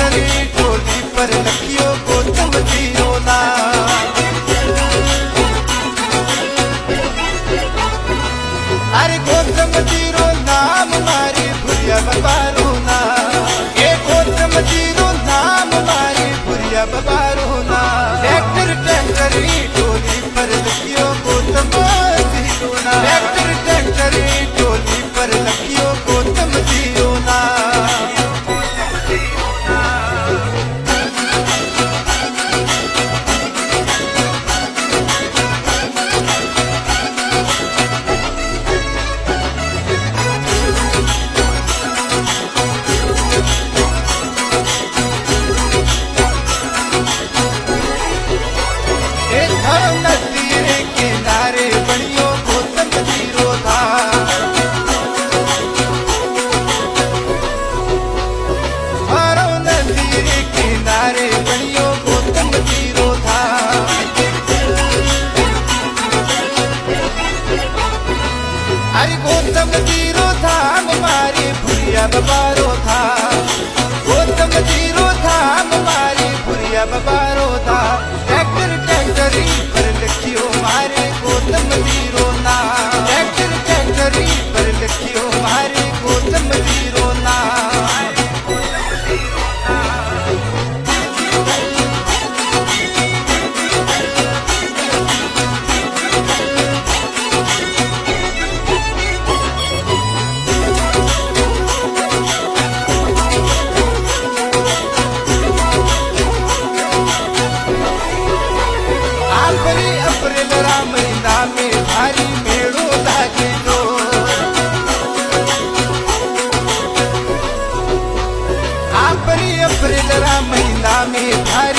ट्रैक्टरी टोली पर लखियो गौतम जीरो नाम। अरे गौतम जीरो नाम मारी भुरिया बबारो ना, ये गौतम जीरो नाम मारी भुरिया बबारो ना। ट्रैक्टरी टोली पर लखियो गौतम जीरो ना, ट्रैक्टरी टोली पर लखियो गौतम जीरो ना। नदी रे किनारे बनियो गौतम जीरो था। मारो नदी रे किनारे बनियो गौतम जीरो था। अरे गौतम जीरो था हमारी भुरिया बबारो था, गौतम जीरो था हमारी भुरिया बबारो था। ट्रैक्टरी पर लखियो मारे गौतम जीरो ना, ट्रैक्टरी पर लखियो मारे गौतम जीरो ना। अप्रैल महीना में भारी मेड़ो लागे जो, अप्रैल महीना में भारी